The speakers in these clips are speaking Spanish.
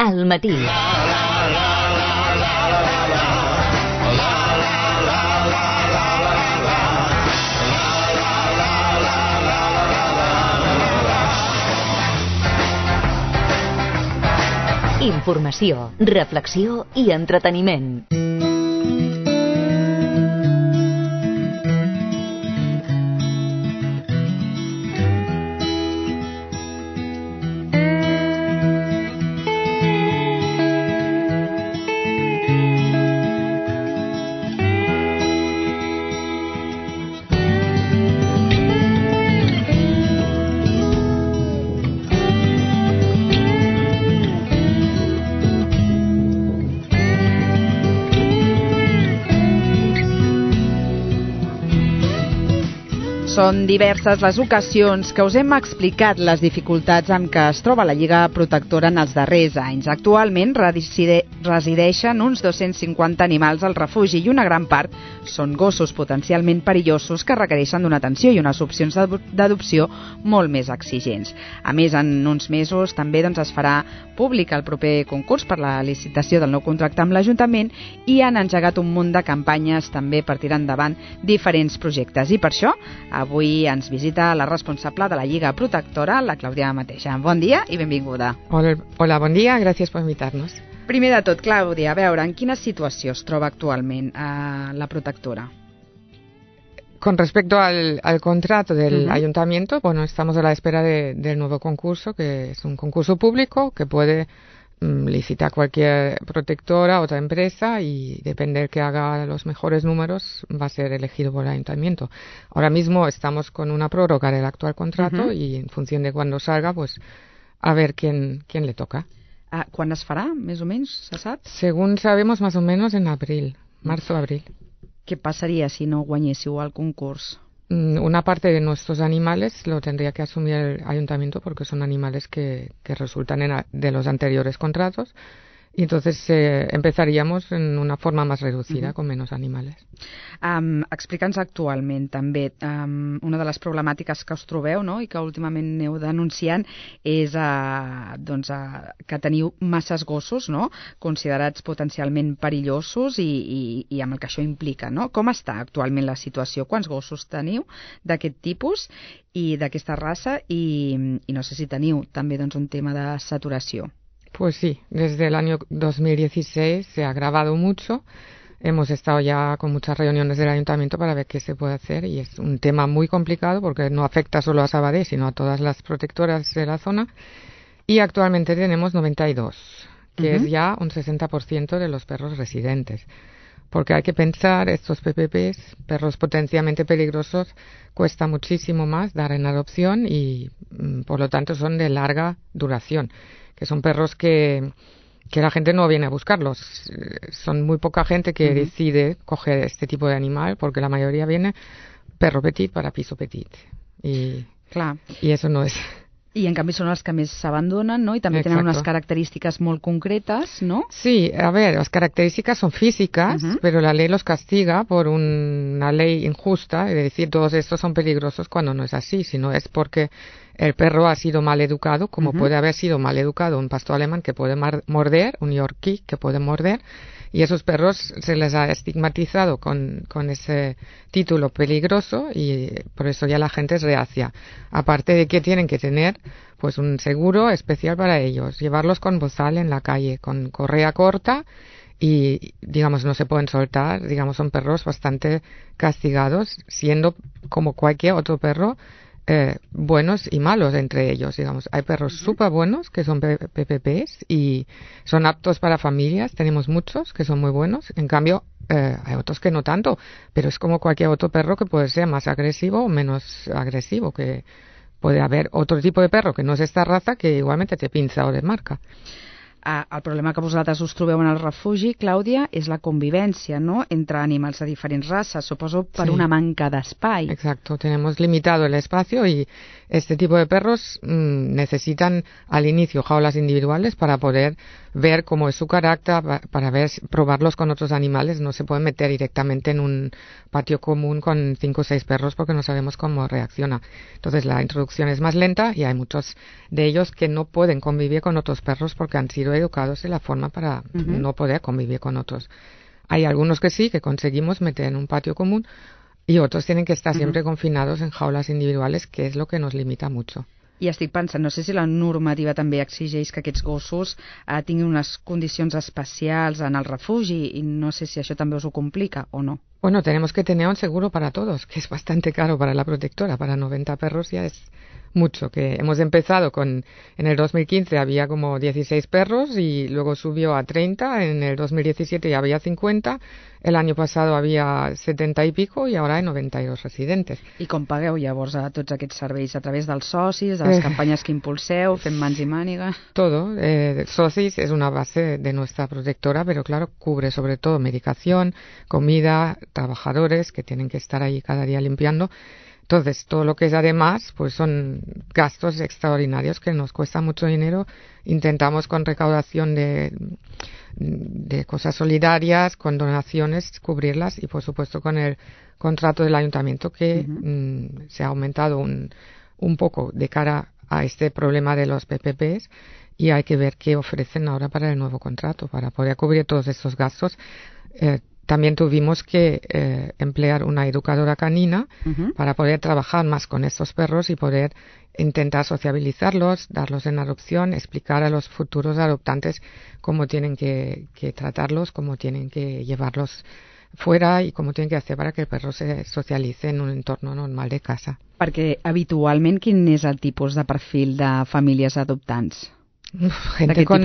al matí. Informació, reflexió i entreteniment. Són diverses les ocasions que us hem explicat les dificultats amb què es troba la Lliga Protectora en els darrers anys. Actualment resideixen uns 250 animals al refugi i una gran part són gossos potencialment perillosos que requereixen d'una atenció i unes opcions d'adopció molt més exigents. A més, en uns mesos també es farà públic el proper concurs per la licitació del nou contracte amb l'Ajuntament i han engegat un munt de campanyes també per tirar endavant diferents projectes. I per això avui ens visita la responsable de la Lliga Protectora, la Clàudia mateixa. Bon dia i benvinguda. Hola, bon dia, gràcies per invitar-nos. Primer de tot, Clàudia, a veure, en quina situació es troba actualment la Protectora? Con respecto al contrato del ayuntamiento, bueno, estamos a la espera del nuevo concurso, que es un concurso público que puede licitar cualquier protectora, otra empresa, y depende del que haga los mejores números va a ser elegido por el ayuntamiento. Ahora mismo estamos con una prórroga del actual contrato y en función de cuándo salga, pues a ver quién le toca. ¿Quan es farà, més o menys, se sap? Según sabemos, más o menos en abril, marzo-abril. ¿Qué pasaría si no guanyéssiu el concurs? Una parte de nuestros animales lo tendría que asumir el ayuntamiento porque son animales que resultan de los anteriores contratos y entonces empezaríamos en una forma más reducida, con menos animales. Explica'ns actualment també, una de les problemàtiques que us trobeu, no?, i que últimament aneu denunciant és que teniu masses gossos, no?, considerats potencialment perillosos i amb el que això implica, no? Com està actualment la situació? Quants gossos teniu d'aquest tipus i d'aquesta raça i no sé si teniu també un tema de saturació? Pues sí, desde el año 2016 se ha agravado mucho. Hemos estado ya con muchas reuniones del ayuntamiento para ver qué se puede hacer y es un tema muy complicado porque no afecta solo a Sabadell, sino a todas las protectoras de la zona. Y actualmente tenemos 92, que es ya un 60% de los perros residentes. Porque hay que pensar, estos PPPs, perros potencialmente peligrosos, cuesta muchísimo más dar en adopción y por lo tanto son de larga duración. Que son perros que la gente no viene a buscarlos. Son muy poca gente que decide coger este tipo de animal porque la mayoría viene perro petit para piso petit. Y eso no es... I en canvi són els que més s'abandonen, no? I també tenen unes característiques molt concretes, ¿no? Sí, a ver, las características son físicas, pero la ley los castiga por una ley injusta, es decir, todos estos son peligrosos cuando no es así, sino es porque el perro ha sido mal educado, como puede haber sido mal educado un pastor alemán que puede morder, un yorkie que puede morder, y esos perros se les ha estigmatizado con ese título peligroso y por eso ya la gente es reacia. Aparte de que tienen que tener pues un seguro especial para ellos, llevarlos con bozal en la calle, con correa corta y, digamos, no se pueden soltar, digamos, son perros bastante castigados, siendo como cualquier otro perro buenos y malos entre ellos, digamos. Hay perros súper buenos que son PPPs y son aptos para familias, tenemos muchos que son muy buenos, en cambio hay otros que no tanto, pero es como cualquier otro perro que puede ser más agresivo o menos agresivo, que puede haber otro tipo de perro que no es esta raza que igualmente te pinza o te marca. El problema que vosaltres us trobeu en el refugi, Clàudia, és la convivència, ¿no?, entre animals de diferents races, suposo per una manca d'espai. Exacto, tenemos limitado el espacio y este tipo de perros necesitan al inicio jaulas individuales para poder ver cómo es su carácter, para probarlos con otros animales. No se pueden meter directamente en un patio común con 5 o 6 perros porque no sabemos cómo reacciona. Entonces la introducción es más lenta y hay muchos de ellos que no pueden convivir con otros perros porque han sido sido educados de la forma para no poder convivir con otros. Hay algunos que sí, que conseguimos meter en un patio común, y otros tienen que estar siempre confinados en jaules individuales, que és lo que nos limita mucho. I estic pensant, no sé si la normativa també exigeix que aquests gossos tinguin unes condicions especials en el refugi, i no sé si això també us ho complica o no. Bueno, tenemos que tener un seguro para todos, que es bastante caro para la protectora. Para 90 perros ya es mucho. Que hemos empezado en el 2015 había como 16 perros y luego subió a 30, en el 2017 ya había 50, el año pasado había 70 y pico y ahora hay 92 residentes. I com pagueu llavors a tots aquests serveis? A través dels socis, de les campanyes que impulseu, fent mans i màniga? Todo. Socis es una base de nuestra protectora, pero claro, cubre sobre todo medicación, comida, trabajadores que tienen que estar ahí cada día limpiando. Entonces, todo lo que es además, pues son gastos extraordinarios que nos cuesta mucho dinero. Intentamos con recaudación de cosas solidarias, con donaciones, cubrirlas, y por supuesto con el contrato del ayuntamiento que se ha aumentado un poco de cara a este problema de los PPPs, y hay que ver qué ofrecen ahora para el nuevo contrato, para poder cubrir todos estos gastos. También tuvimos que emplear una educadora canina para poder trabajar más con estos perros y poder intentar sociabilizarlos, darlos en adopción, explicar a los futuros adoptantes cómo tienen que tratarlos, cómo tienen que llevarlos fuera y cómo tienen que hacer para que el perro se socialice en un entorno normal de casa. Perquè habitualment quin és el tipus de perfil de famílies adoptants? Gente con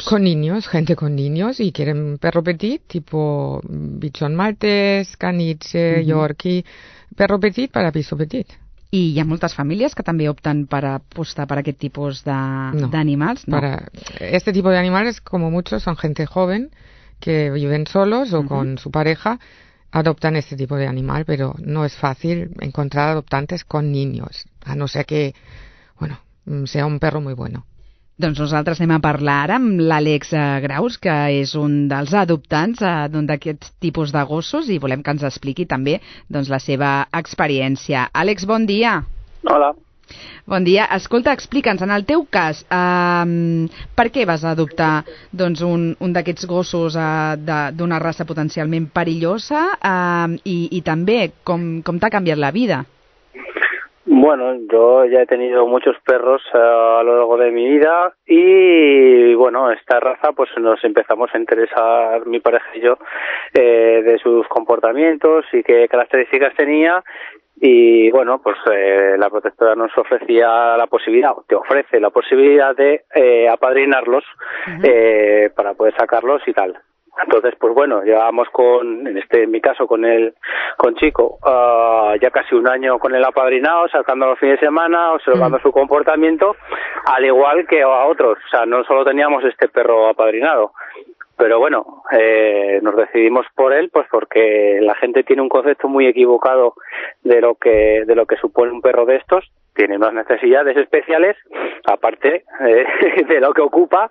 niños y quieren un perro petit, tipo bichón maltés, caniche, yorkie, perro petit para piso petit. I hi ha moltes famílies que també opten per apostar per aquest tipus d'animals? No. Para este tipo de animales, como muchos, son gente joven que viven solos o con su pareja, adoptan este tipo de animal, pero no es fácil encontrar adoptantes con niños, a no ser que, bueno, sea un perro muy bueno. Doncs nosaltres anem a parlar ara amb l'Àlex Graus, que és un dels adoptants d'un d'aquests tipus de gossos, i volem que ens expliqui també la seva experiència. Àlex, bon dia. Hola. Bon dia. Escolta, explica'ns, en el teu cas, per què vas adoptar un d'aquests gossos d'una raça potencialment perillosa, i també com t'ha canviat la vida? Bueno, yo ya he tenido muchos perros a lo largo de mi vida y, bueno, esta raza pues nos empezamos a interesar, mi pareja y yo, de sus comportamientos y qué características tenía. Y bueno, pues la protectora nos ofrecía la posibilidad, te ofrece la posibilidad de apadrinarlos para poder sacarlos y tal. Entonces, pues bueno, llevábamos en mi caso con Chico, ya casi un año con él apadrinado, sacando los fines de semana, observando su comportamiento, al igual que a otros. O sea, no solo teníamos este perro apadrinado. Pero bueno, nos decidimos por él, pues porque la gente tiene un concepto muy equivocado de lo que supone un perro de estos. Tiene unas necesidades especiales, aparte de lo que ocupa.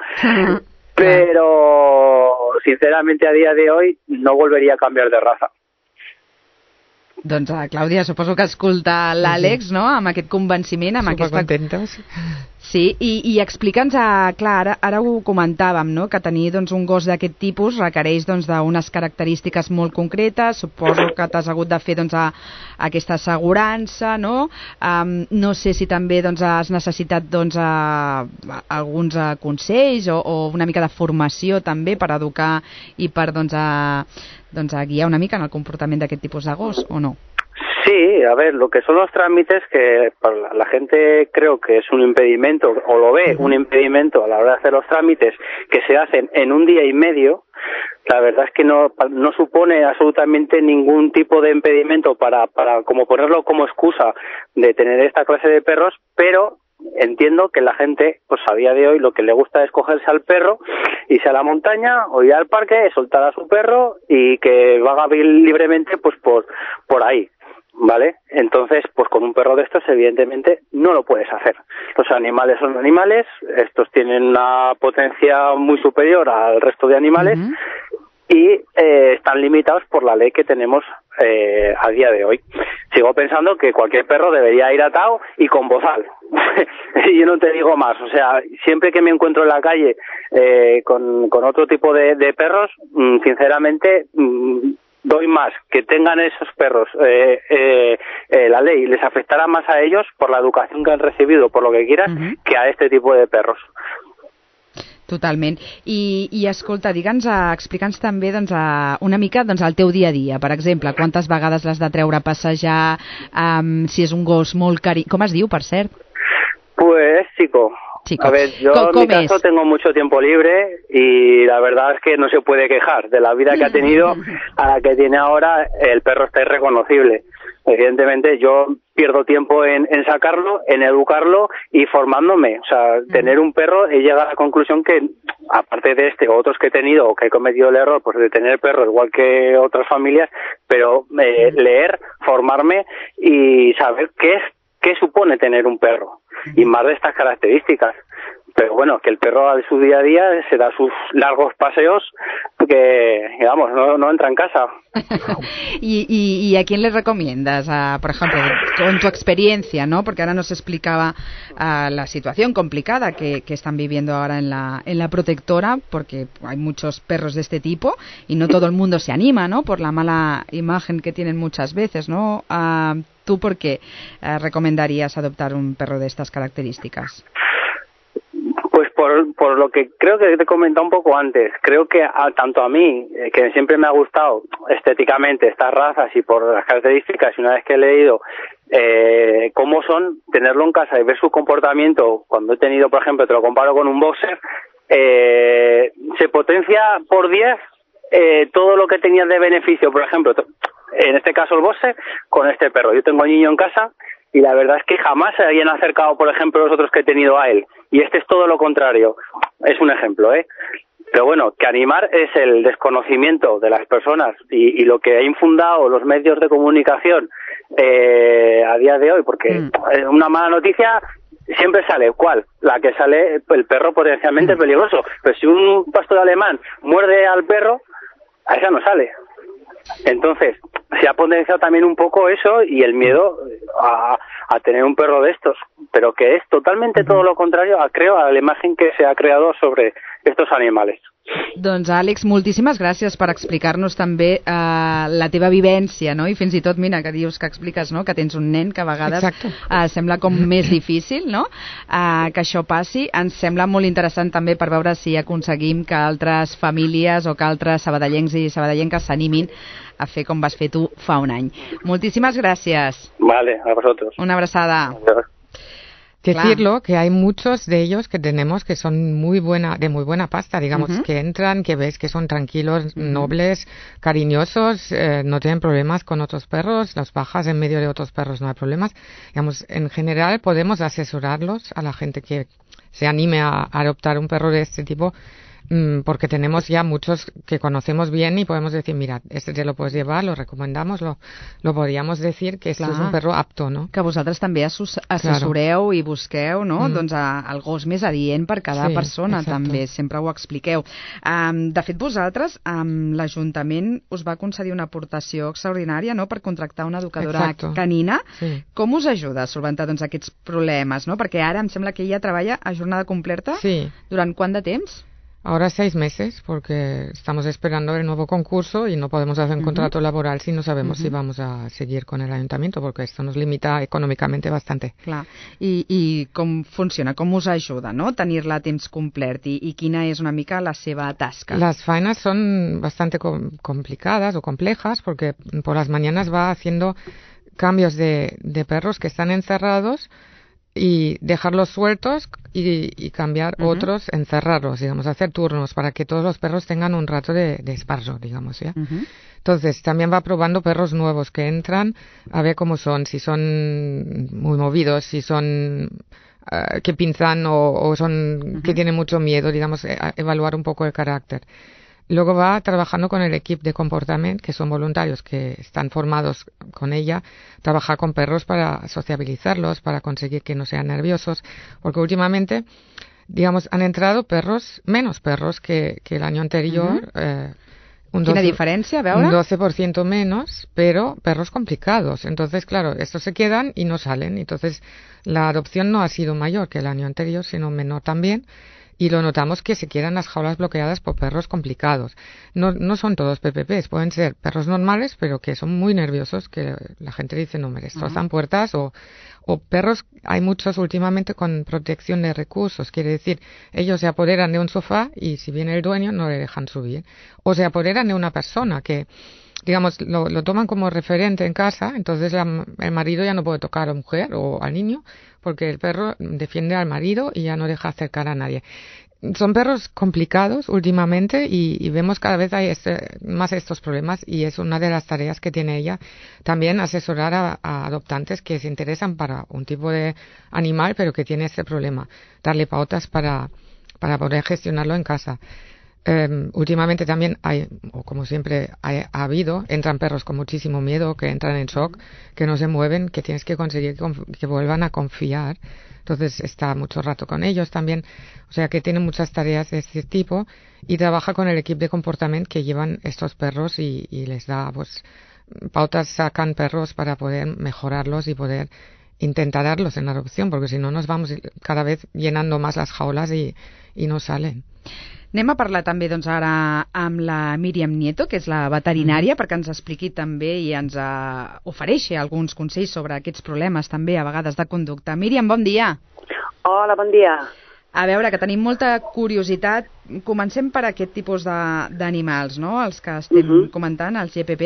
Però, sinceramente, a dia de hoy no volveria a canviar de raza. Doncs, Clàudia, suposo que escolta l'Àlex, no?, amb aquest convenciment, amb Supercontentes. Sí, i explica'ns, clar, ara ho comentàvem, no?, que tenir un gos d'aquest tipus requereix d'unes característiques molt concretes. Suposo que t'has hagut de fer aquesta assegurança, no? No sé si també has necessitat alguns consells o una mica de formació també per educar i per guiar una mica en el comportament d'aquest tipus de gos, o no? Sí, a ver, lo que son los trámites, que para la gente creo que es un impedimento, o lo ve un impedimento a la hora de hacer los trámites, que se hacen en un día y medio. La verdad es que no supone absolutamente ningún tipo de impedimento para como ponerlo como excusa de tener esta clase de perros, pero entiendo que la gente, pues a día de hoy, lo que le gusta es cogerse al perro, irse a la montaña o ir al parque, soltar a su perro y que vaga libremente pues por ahí, ¿vale? Entonces, pues con un perro de estos, evidentemente, no lo puedes hacer. Los animales son animales, estos tienen una potencia muy superior al resto de animales y están limitados por la ley que tenemos a día de hoy. Sigo pensando que cualquier perro debería ir atado y con bozal. Y yo no te digo más, o sea, siempre que me encuentro en la calle con otro tipo de perros, sinceramente doy más que tengan esos perros la ley les afectarà más a ellos por la educación que han recibido, por lo que quieras, que a este tipo de perros. Totalment. I escolta, explica'ns també una mica el teu dia a dia. Per exemple, quantes vegades l'has de treure a passejar, si és un gos molt cari... Com es diu, per cert? Pues chico. A ver, yo en mi caso tengo mucho tiempo libre y la verdad es que no se puede quejar de la vida que ha tenido a la que tiene ahora. El perro está irreconocible. Evidentemente yo pierdo tiempo en sacarlo, en educarlo y formándome. O sea, tener un perro, he llegado a la conclusión que, aparte de este o otros que he tenido o que he cometido el error pues de tener perro igual que otras familias, pero leer, formarme y saber qué supone tener un perro y más de estas características. Pero bueno, que el perro a su día a día se da sus largos paseos que, digamos, no entra en casa. ¿Y a quién le recomiendas? Por ejemplo, con tu experiencia, ¿no? Porque ahora nos explicaba la situación complicada que están viviendo ahora en la protectora, porque hay muchos perros de este tipo y no todo el mundo se anima, ¿no? Por la mala imagen que tienen muchas veces, ¿no? ¿Tú por qué recomendarías adoptar un perro de estas características? Pues por lo que creo que te he comentado un poco antes, creo que tanto a mí, que siempre me ha gustado estéticamente estas razas y por las características, y una vez que he leído cómo son, tenerlo en casa y ver su comportamiento, cuando he tenido, por ejemplo, te lo comparo con un boxer, se potencia por 10 todo lo que tenía de beneficio, por ejemplo, en este caso el boxer, con este perro. Yo tengo un niño en casa y la verdad es que jamás se habían acercado, por ejemplo, los otros que he tenido a él. Y este es todo lo contrario. Es un ejemplo, ¿eh? Pero bueno, que animar es el desconocimiento de las personas y lo que ha infundado los medios de comunicación a día de hoy, porque una mala noticia siempre sale. ¿Cuál? La que sale el perro potencialmente peligroso. Pero si un pastor alemán muerde al perro, a esa no sale. Entonces, se ha potenciado también un poco eso y el miedo a tener un perro de estos, pero que es totalmente todo lo contrario, creo, a la imagen que se ha creado sobre estos animales. Doncs, Àlex, moltíssimes gràcies per explicar-nos també la teva vivència, no? I fins i tot, mira, que dius que expliques, no?, que tens un nen que a vegades sembla com més difícil, no?, que això passi. Ens sembla molt interessant també per veure si aconseguim que altres famílies o que altres sabadellencs i sabadellenques s'animin a fer com vas fer tu fa un any. Moltíssimes gràcies. Vale, a vosotros. Una abraçada. Decirlo, que hay muchos de ellos que tenemos que son de muy buena pasta, digamos, que entran, que ves que son tranquilos, nobles, cariñosos, no tienen problemas con otros perros, los bajas en medio de otros perros, no hay problemas. Digamos, en general podemos asesorarlos a la gente que se anime a adoptar un perro de este tipo, porque tenemos ya muchos que conocemos bien y podemos decir, mira, este te lo puedes llevar, lo recomendamos, lo podríamos decir que este és un perro apto, no? Que vosaltres també assessoreu i busqueu, no? Doncs el gos més adient per cada persona, també, sempre ho expliqueu. De fet, vosaltres, l'Ajuntament us va concedir una aportació extraordinària, no?, per contractar una educadora canina. Com us ajuda a solventar doncs aquests problemes, no? Perquè ara em sembla que ella treballa a jornada completa. Durant quant de temps? Ahora 6 meses, porque estamos esperando el nuevo concurso y no podemos hacer un contrato laboral si no sabemos si vamos a seguir con el ayuntamiento, porque esto nos limita econòmicamente bastante. Clar. I com funciona? Com us ajuda, no?, tenir-la a temps complet i quina és una mica la seva tasca? Las faenas son bastante complicadas o complejas, porque por las mañanas va haciendo cambios de perros que están encerrados y dejarlos sueltos y cambiar otros, encerrarlos, digamos, hacer turnos para que todos los perros tengan un rato de esparzo, digamos, ¿ya? Entonces, también va probando perros nuevos que entran a ver cómo son, si son muy movidos, si son que pinzan o son que tienen mucho miedo, digamos, evaluar un poco el carácter. Luego va trabajando con el equipo de comportamiento, que son voluntarios que están formados con ella, trabajar con perros para sociabilizarlos, para conseguir que no sean nerviosos, porque últimamente, digamos, han entrado menos perros que el año anterior, ¿Quina diferencia? A veure? Un 12% menos, pero perros complicados. Entonces, claro, estos se quedan y no salen. Entonces, la adopción no ha sido mayor que el año anterior, sino menor también. Y lo notamos que se quedan las jaulas bloqueadas por perros complicados. No son todos PPPs, pueden ser perros normales, pero que son muy nerviosos, que la gente dice, no, me destrozan puertas, o perros, hay muchos últimamente con protección de recursos, quiere decir, ellos se apoderan de un sofá y si viene el dueño no le dejan subir. O se apoderan de una persona que, digamos, lo toman como referente en casa, entonces el marido ya no puede tocar a la mujer o al niño, porque el perro defiende al marido y ya no deja acercar a nadie. Son perros complicados últimamente y vemos cada vez hay más estos problemas y es una de las tareas que tiene ella también asesorar a adoptantes que se interesan para un tipo de animal pero que tiene este problema, darle pautas para poder gestionarlo en casa. Últimamente también hay, o como siempre ha habido, entran perros con muchísimo miedo, que entran en shock, que no se mueven, que tienes que conseguir que vuelvan a confiar. Entonces está mucho rato con ellos también. O sea que tiene muchas tareas de este tipo y trabaja con el equipo de comportamiento que llevan estos perros y les da pues pautas, sacan perros para poder mejorarlos y poder intentar darlos en adopción, porque si no nos vamos cada vez llenando más las jaulas y no salen. Anem a parlar també doncs, ara amb la Míriam Nieto, que és la veterinària, perquè ens expliqui també i ens ofereixi alguns consells sobre aquests problemes també a vegades de conducta. Míriam, bon dia. Hola, bon dia. A veure, que tenim molta curiositat. Comencem per aquest tipus d'animals, no? Els que estem comentant, els GPP.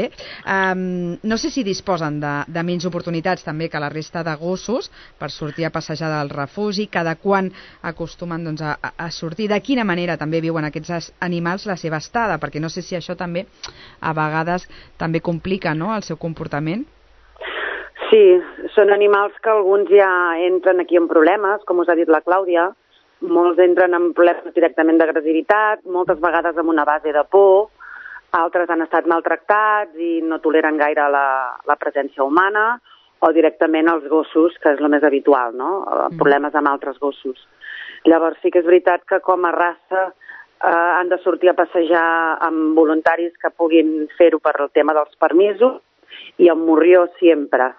No sé si disposen de menys oportunitats també que la resta de gossos per sortir a passejar del refugi, cada quan acostumen doncs, a sortir. De quina manera també viuen aquests animals la seva estada? Perquè no sé si això també a vegades també complica, no?, el seu comportament. Sí, són animals que alguns ja entren aquí en problemes, com us ha dit la Clàudia. Molts entren en problemes directament d'agressivitat, moltes vegades amb una base de por, altres han estat maltractats i no toleren gaire la presència humana, o directament els gossos, que és el més habitual, no? Problemes amb altres gossos. Llavors sí que és veritat que com a raça han de sortir a passejar amb voluntaris que puguin fer-ho per el tema dels permisos i amb morrió sempre.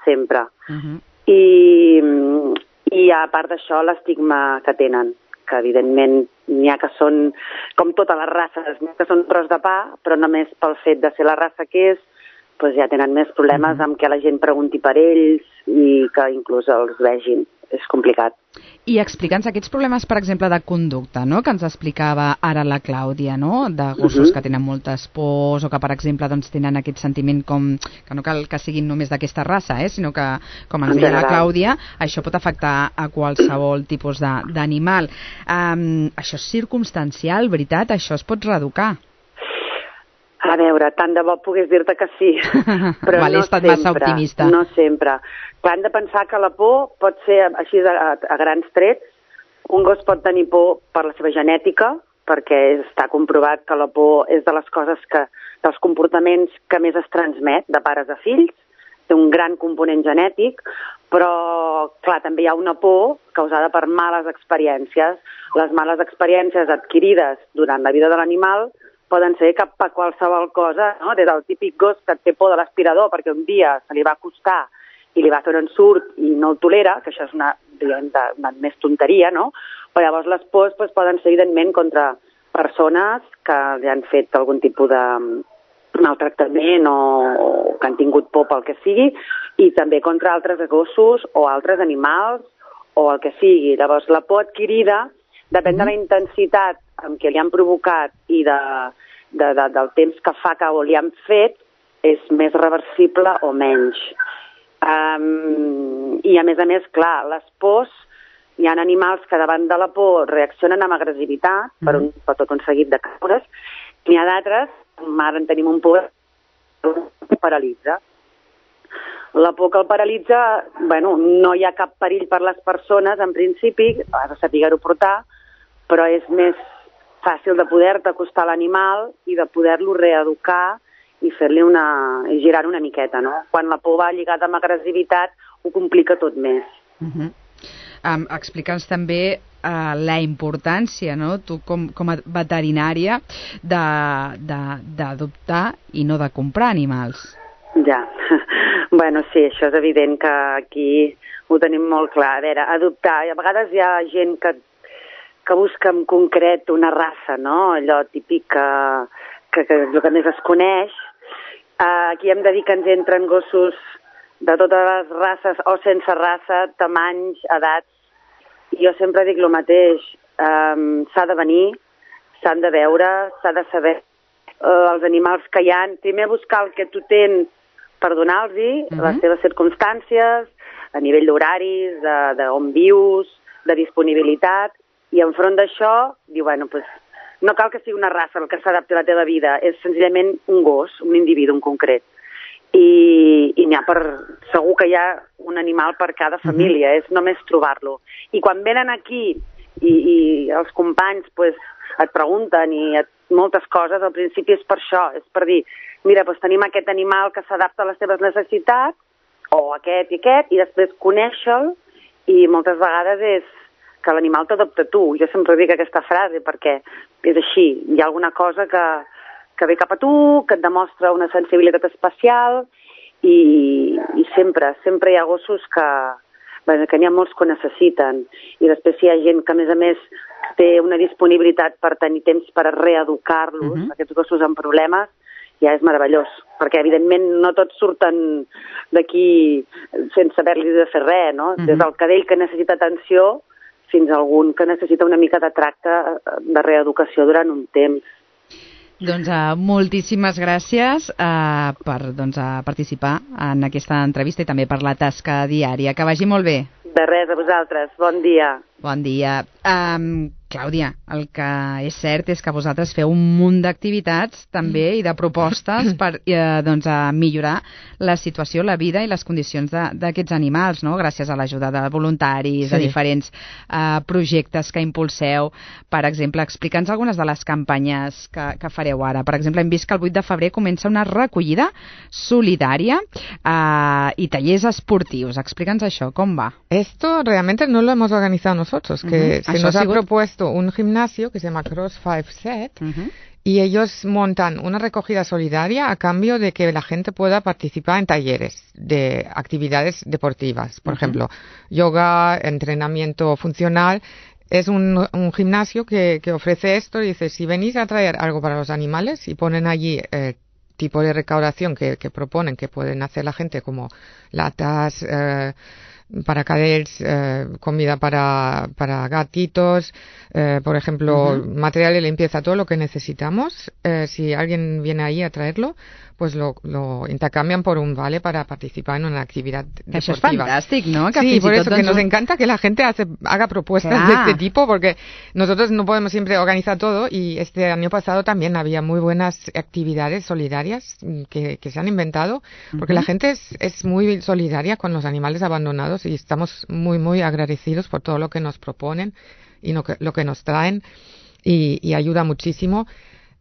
I a part d'això l'estigma que tenen, que evidentment n'hi ha que són, com totes les races, n'hi ha que són tros de pa, però només pel fet de ser la raça que és, doncs ja tenen més problemes amb que la gent pregunti per ells i que inclús els vegin. És complicat. I explica'ns aquests problemes, per exemple, de conducta, no?, que ens explicava ara la Clàudia, no?, de gossos que tenen moltes pors o que, per exemple, doncs, tenen aquest sentiment com que no cal que siguin només d'aquesta raça, sinó que, com ens deia la Clàudia, això pot afectar a qualsevol tipus d'animal. Això és circumstancial, veritat? Això es pot reeducar? A veure, tant de bo pogués dir-te que sí, però no sempre. Massa optimista. No sempre. Clar, hem de pensar que la por pot ser, així a grans trets, un gos pot tenir por per la seva genètica, perquè està comprovat que la por és de les coses dels comportaments que més es transmet de pares a fills, té un gran component genètic, però, clar, també hi ha una por causada per males experiències. Les males experiències adquirides durant la vida de l'animal poden ser cap a qualsevol cosa, no? Des del típic gos que et té por de l'aspirador perquè un dia se li va acostar i li va fer un ensurt i no el tolera, que això és una més tonteria, no? Però llavors les pors poden ser, evidentment, contra persones que li han fet algun tipus de maltractament o que han tingut por pel que sigui, i també contra altres gossos o altres animals o el que sigui. Llavors, la por adquirida depèn de la intensitat amb què li han provocat i del temps que fa que li han fet, és més reversible o menys. I a més, clar, les pors, hi ha animals que davant de la por reaccionen amb agressivitat per tot un seguit de causes, i n'hi ha d'altres, ara en tenim un por que paralitza. La por que el paralitza, no hi ha cap perill per les persones, en principi, has de saber-ho portar, però és més fàcil de poder-te acostar a l'animal i de poder-lo reeducar i fer-li girar una miqueta, no? Quan la por va lligada amb agressivitat, ho complica tot més. explica'ns també la importància, no? Tu com a veterinària, d'adoptar i no de comprar animals. Ja, bueno, sí, això és evident que aquí ho tenim molt clar. A veure, adoptar, a vegades hi ha gent que busca en concret una raça, no? Allò típic que el que més es coneix. Aquí hem de dir que ens entren gossos de totes les races o sense raça, tamanys, edats. Jo sempre dic el mateix, s'ha de venir, s'han de veure, s'ha de saber els animals que hi ha. Primer buscar el que tu tens per donar-los les teves circumstàncies, a nivell d'horaris, d'on vius, de disponibilitat, i enfront d'això, diu, bueno, pues, no cal que sigui una raça el que s'adapti a la teva vida, és senzillament un gos, un individu en concret. I n'hi ha segur que hi ha un animal per cada família, és només trobar-lo. I quan venen aquí i els companys pues, et pregunten moltes coses, al principi és per això, és per dir, mira, doncs tenim aquest animal que s'adapta a les teves necessitats, o aquest i aquest, i després conèixer-lo, i moltes vegades és que l'animal t'adopta tu. Jo sempre dic aquesta frase perquè és així, hi ha alguna cosa que ve cap a tu, que et demostra una sensibilitat especial i sempre hi ha gossos que n'hi ha molts que ho necessiten. I després hi ha gent que, a més, té una disponibilitat per tenir temps per reeducar-los, aquests gossos amb problemes, ja és meravellós, perquè evidentment no tots surten d'aquí sense haver-li de fer res, no? Des del cadell que necessita atenció fins a algun que necessita una mica de tracte de reeducació durant un temps. Doncs moltíssimes gràcies per participar en aquesta entrevista i també per la tasca diària. Que vagi molt bé. De res, a vosaltres. Bon dia. Bon dia. Clàudia, el que és cert és que vosaltres feu un munt d'activitats també i de propostes per millorar la situació, la vida i les condicions d'aquests animals, no? Gràcies a l'ajuda de voluntaris, de diferents projectes que impulseu. Per exemple, explica'ns algunes de les campanyes que fareu ara. Per exemple, hem vist que el 8 de febrer comença una recollida solidària i tallers esportius. Explica'ns això, com va? Esto realmente no lo hemos organizado nosotros, que se nos ha propuesto un gimnasio que se llama Cross 5 Set y ellos montan una recogida solidaria a cambio de que la gente pueda participar en talleres de actividades deportivas. Por ejemplo, yoga, entrenamiento funcional. Es un gimnasio que ofrece esto y dice, si venís a traer algo para los animales y ponen allí tipo de recaudación que proponen que pueden hacer la gente, como latas para cadets, comida para gatitos, por ejemplo, material de limpieza, todo lo que necesitamos. Si alguien viene ahí a traerlo, pues lo intercambian por un vale para participar en una actividad deportiva. Eso es fantástico, ¿no? Que sí, por eso que nos encanta que la gente haga propuestas de este tipo, porque nosotros no podemos siempre organizar todo y este año pasado también había muy buenas actividades solidarias que se han inventado, porque la gente es muy solidaria con los animales abandonados y estamos muy, muy agradecidos por todo lo que nos proponen y lo que nos traen y ayuda muchísimo.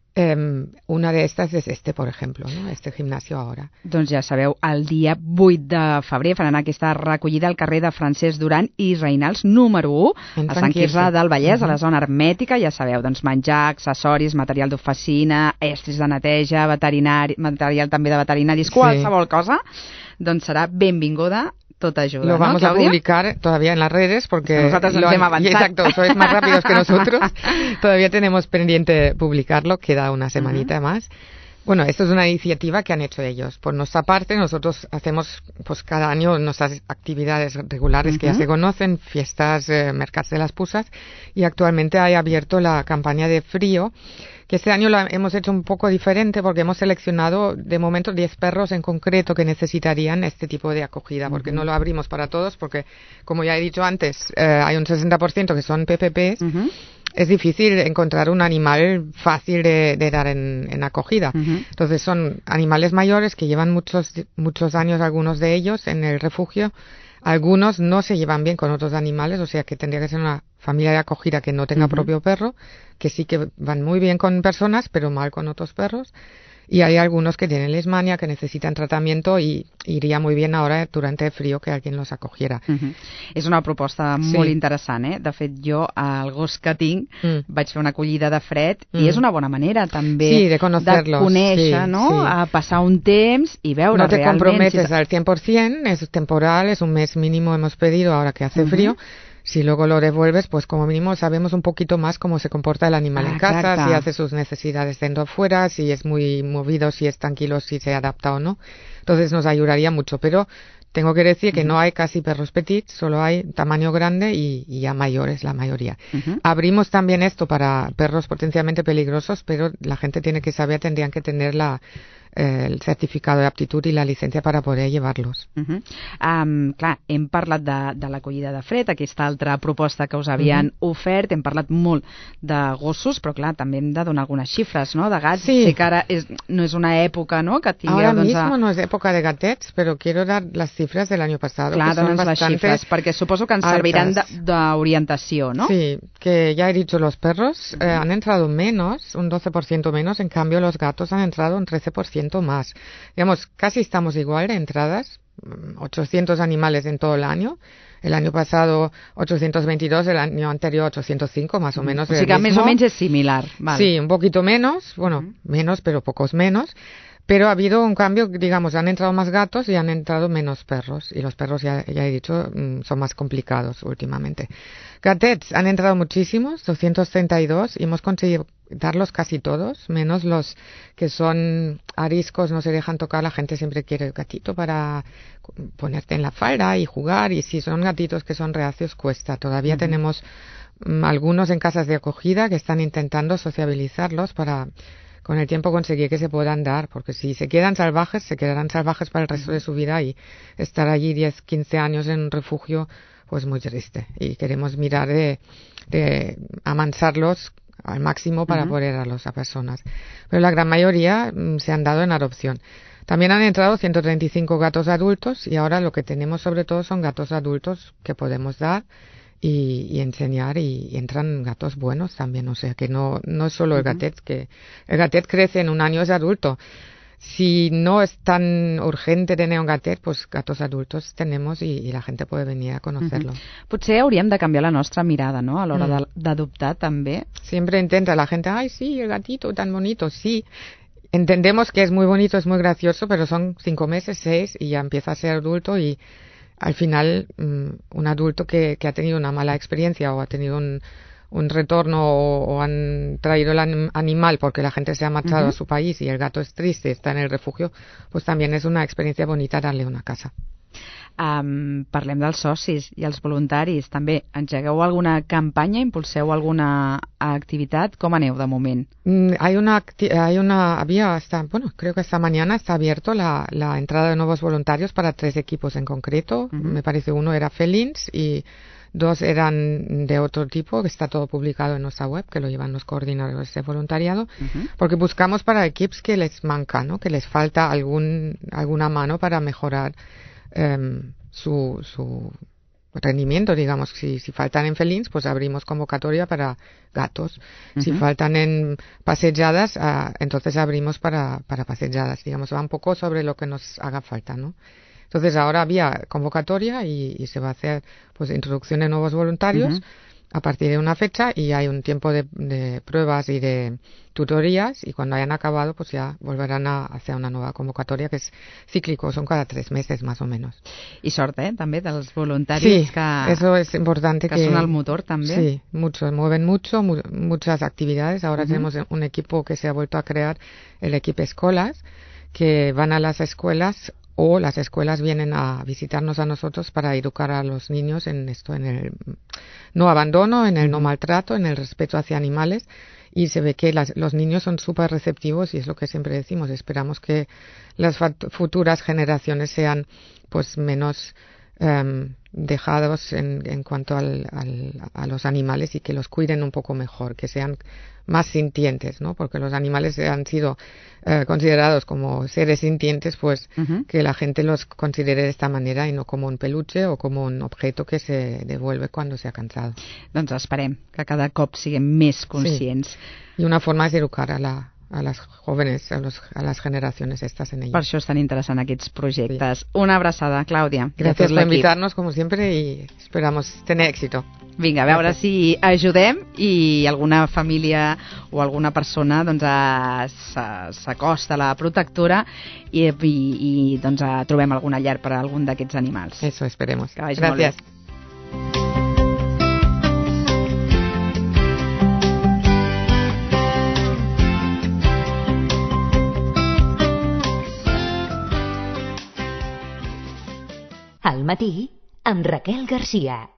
Una de estas és por ejemplo, ¿no? Este gimnasio ahora. Doncs ja sabeu, el dia 8 de febrer faran aquesta recollida al carrer de Francesc Duran i Reinals, número 1, a Sant Quirze del Vallès, a la zona hermètica. Ja sabeu, doncs menjar, accessoris, material d'oficina, estris de neteja, material també de veterinaris, qualsevol cosa, doncs serà benvinguda tota ajuda. Lo vamos a publicar todavía en las redes porque nosotros nos hemos avanzado. Exacto, sois más rápidos que nosotros. Todavía tenemos pendiente publicarlo, queda una semanita más. Bueno, esto es una iniciativa que han hecho ellos. Por nuestra parte, nosotros hacemos pues cada año nuestras actividades regulares que ya se conocen, fiestas, mercats de las pusas, y actualmente hay abierto la campaña de frío, que este año la hemos hecho un poco diferente porque hemos seleccionado de momento 10 perros en concreto que necesitarían este tipo de acogida, porque no lo abrimos para todos, porque como ya he dicho antes, hay un 60% que son PPPs. Es difícil encontrar un animal fácil de dar en acogida. Entonces son animales mayores que llevan muchos años, algunos de ellos, en el refugio. Algunos no se llevan bien con otros animales, o sea que tendría que ser una familia de acogida que no tenga propio perro, que sí que van muy bien con personas, pero mal con otros perros. Y hay algunos que tienen leishmania, que necesitan tratamiento i iria muy bien ahora durante el frío que alguien los acogiera. És una proposta molt interessant, eh? De fet, jo, al gos que tinc, vaig fer una acollida de fred i és una bona manera també de conèixer, ¿no? A passar un temps i veure no te realment... comprometes al 100%, es temporal, es un mes mínimo hemos pedido ahora que hace frío. Si luego lo devuelves, pues como mínimo sabemos un poquito más cómo se comporta el animal en casa, si hace sus necesidades dentro o fuera, si es muy movido, si es tranquilo, si se adapta o no. Entonces nos ayudaría mucho, pero tengo que decir que no hay casi perros petit, solo hay tamaño grande y ya mayores la mayoría. Abrimos también esto para perros potencialmente peligrosos, pero la gente tiene que saber, tendrían que tener el certificado de aptitud i la llicència per a poder llevar-los. Clar, hem parlat de l'acollida de fred, aquesta altra proposta que us havien ofert, hem parlat molt de gossos, però clar, també hem de donar algunes xifres, no?, de gats. Sé que ara no és una època, no?, que tingueu... Ahora mismo no es época de gatets, pero quiero dar las cifras del año pasado. Clar, dona'ns les xifres, perquè suposo que ens serviran d'orientació, ¿no? Sí, que ya he dicho, los perros han entrado menos, un 12% menos, en cambio los gatos han entrado un 13% más. Digamos, casi estamos igual de entradas, 800 animales en todo el año. El año pasado 822, el año anterior 805, más o menos. O sigui que més o menys és similar. Vale. Sí, un poquito menos, bueno, menos, pero pocos menos. Pero ha habido un cambio, digamos, han entrado más gatos y han entrado menos perros. Y los perros, ya he dicho, son más complicados últimamente. Gatets han entrado muchísimos, 232, y hemos conseguido darlos casi todos, menos los que son ariscos, no se dejan tocar. La gente siempre quiere el gatito para ponerte en la falda y jugar. Y si son gatitos que son reacios, cuesta. Todavía tenemos algunos en casas de acogida que están intentando sociabilizarlos para... con el tiempo conseguir que se puedan dar, porque si se quedan salvajes, se quedarán salvajes para el resto de su vida y estar allí 10, 15 años en un refugio, pues muy triste. Y queremos mirar de amansarlos al máximo para poder darlos a personas. Pero la gran mayoría se han dado en adopción. También han entrado 135 gatos adultos y ahora lo que tenemos sobre todo son gatos adultos que podemos dar y enseñar, y entran gatos buenos también, o sea que no es solo el gatet, que el gatet crece en un año, es adulto. Si no es tan urgente tener un gatet, pues gatos adultos tenemos y la gente puede venir a conocerlo. Potser hauríem de canviar la nostra mirada, no?, a l'hora d'adoptar també. Siempre intenta la gente, ay sí, el gatito tan bonito, sí. Entendemos que es muy bonito, es muy gracioso, pero son 5 meses, 6 y ya empieza a ser adulto y al final un adulto que ha tenido una mala experiencia o ha tenido un retorno o han traído el animal porque la gente se ha marchado a su país y el gato es triste, está en el refugio, pues también es una experiencia bonita darle una casa. Parlem dels socis i els voluntaris. També engegueu alguna campanya, impulseu alguna activitat? Com aneu de moment? Creo que esta mañana está abierto la entrada de nuevos voluntarios para 3 equipos en concreto. Me parece uno era Felins y 2 eran de otro tipo, que está todo publicado en nuestra web, que lo llevan los coordinadores de voluntariado, porque buscamos para equipos que les manca, ¿no?, que les falta alguna mano para mejorar su rendimiento, digamos. Si faltan en felins, pues abrimos convocatoria para gatos. Si faltan en pasejadas, entonces abrimos para pasejadas, digamos. Va un poco sobre lo que nos haga falta, ¿no? Entonces ahora había convocatoria y se va a hacer pues introducción de nuevos voluntarios a partir de una fecha, y hay un tiempo de pruebas y de tutorías, y cuando hayan acabado pues ya volverán a hacer una nueva convocatoria, que es cíclico, son cada 3 meses más o menos. I sort, també, dels voluntaris, sí, eso es importante, que són el motor també. Sí, mueven mucho, muchas actividades. Ahora tenemos un equipo que se ha vuelto a crear, el equipo escolas, que van a las escuelas o las escuelas vienen a visitarnos a nosotros para educar a los niños en esto, en el no abandono, en el no maltrato, en el respeto hacia animales, y se ve que los niños son súper receptivos, y es lo que siempre decimos, esperamos que las futuras generaciones sean pues menos dejados en cuanto a los animales y que los cuiden un poco mejor, que sean más sintientes, ¿no? Porque los animales han sido considerados como seres sintientes, pues que la gente los considere de esta manera y no como un peluche o como un objeto que se devuelve cuando se ha cansado. Doncs esperem que cada cop siguem més conscients. Sí. Y una forma es educar a las jóvenes, a las generaciones estas en ello. Per això és tan interessant aquests projectes. Sí. Una abraçada, Clàudia. Gracias por invitarnos, como siempre, y esperamos tener éxito. Vinga, a veure si ajudem i alguna família o alguna persona doncs, s'acosta a la protectora i doncs, trobem alguna llar per a algun d'aquests animals. Eso esperemos. Que vagi Gracias. Molt bé. Al matí, amb Raquel Garcia.